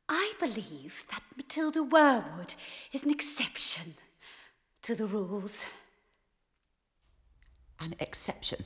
I believe that Matilda Werewood is an exception to the rules. An exception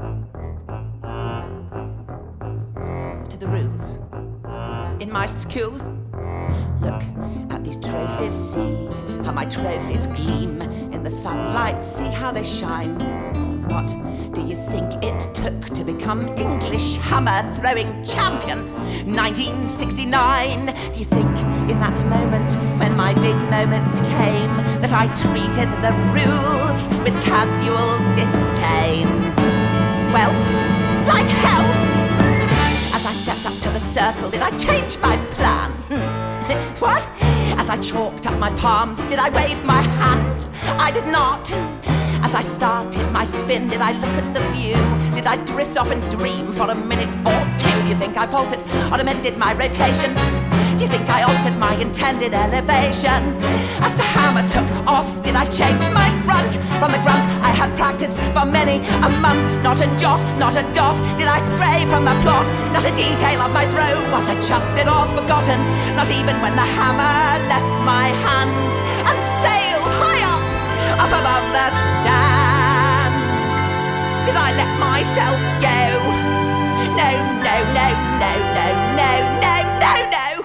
to the rules? In my school? Look at these trophies, see how my trophies gleam in the sunlight, see how they shine. What do you think it took to become English hammer-throwing champion? 1969. Do you think in that moment, when my big moment came, that I treated the rules with casual disdain? Well, like hell! As I stepped up to the circle, did I change my plan? What? As I chalked up my palms, did I wave my hands? I did not. As I started my spin, did I look at the view? Did I drift off and dream for a minute or two? Do you think I faltered or amended my rotation? Do you think I altered my intended elevation? As the hammer took off, did I change my grunt? From the grunt I had practiced for many a month. Not a jot, not a dot, did I stray from the plot? Not a detail of my throw was adjusted or forgotten. Not even when the hammer left my hands and sailed high up above the stands. Did I let myself go? No, no, no, no, no, no, no, no, no.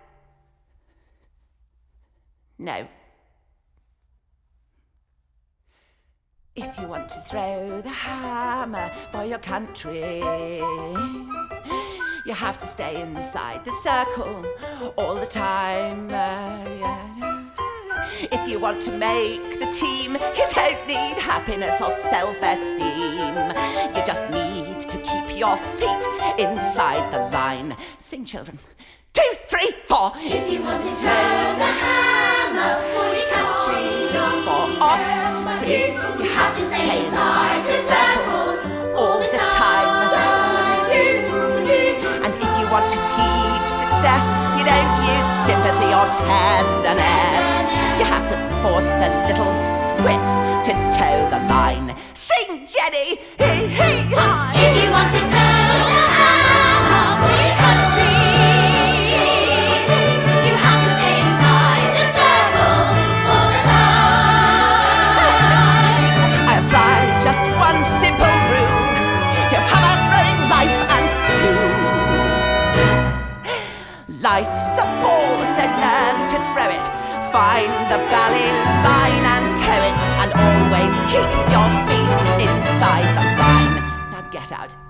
No. If you want to throw the hammer for your country, you have to stay inside the circle all the time. If you want to make the team, you don't need happiness or self-esteem. You just need to keep your feet inside the line. Sing, children. 2, 3, 4. If you want to throw the hammer for your country, you have to stay inside the circle all the time. And if you want to teach success, you don't use sympathy or tenderness. You have to force the little squits to toe the line. Sing, Jenny! Hey, hey, hi! If you want to throw the hammer for your country, you have to stay inside the circle all the time. I apply just one simple rule to hammer-throwing life and school. Life's a ball, so learn to throw it. Find the bally line and tow it, and always keep your feet inside the line. Now get out.